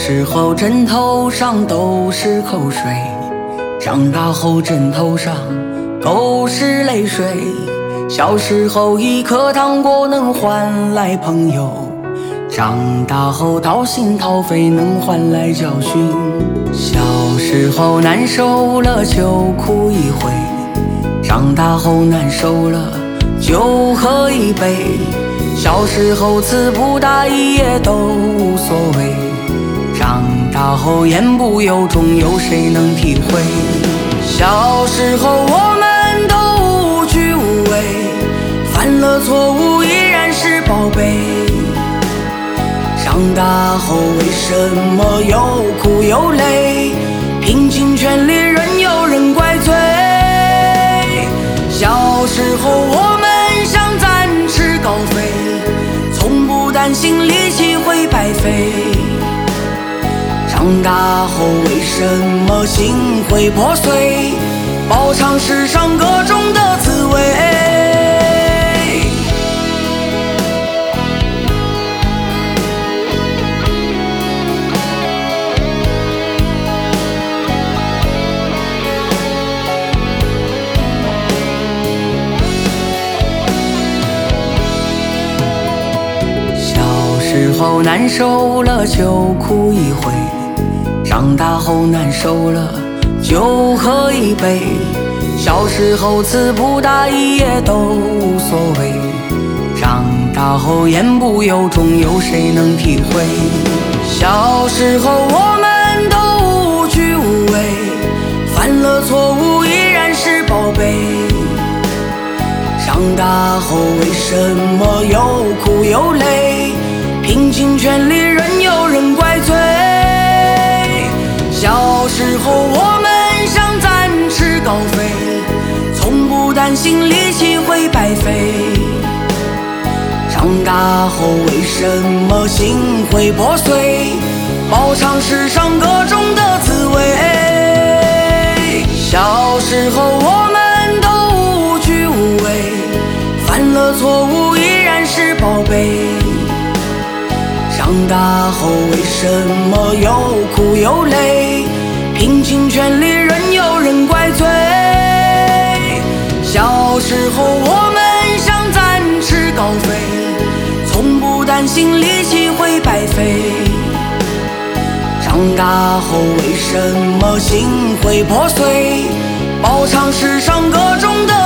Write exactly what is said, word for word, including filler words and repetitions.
时候枕头上都是口水，长大后枕头上都是泪水。小时候一颗糖果能换来朋友，长大后掏心掏肺能换来教训。小时候难受了就哭一回，长大后难受了就喝一杯。小时候词不达意也都无所谓，长大后言不由衷有谁能体会？小时候我们都无惧无畏，犯了错误依然是宝贝。长大后为什么又哭又累？拼尽全力仍有人怪罪。小时候我们想展翅高飞，从不担心力气会白费。长大后为什么心会破碎？饱尝世上各种的滋味。小时候难受了就哭一回，长大后难受了就喝一杯。小时候词不达意也都无所谓，长大后言不由衷有谁能体会？小时候我们都无惧无畏，犯了错误依然是宝贝。长大后为什么又哭又累？拼尽全力仍有人怪罪。小时候我们想展翅高飞，从不担心力气会白费。长大后为什么心会破碎？饱尝世上各种的滋味。小时候我们都无惧无畏，犯了错误依然是宝贝。长大后为什么又哭又累？拼尽全力仍有人怪罪。小时候我们想展翅高飞，从不担心力气会白费。长大后为什么心会破碎？饱尝世上各种的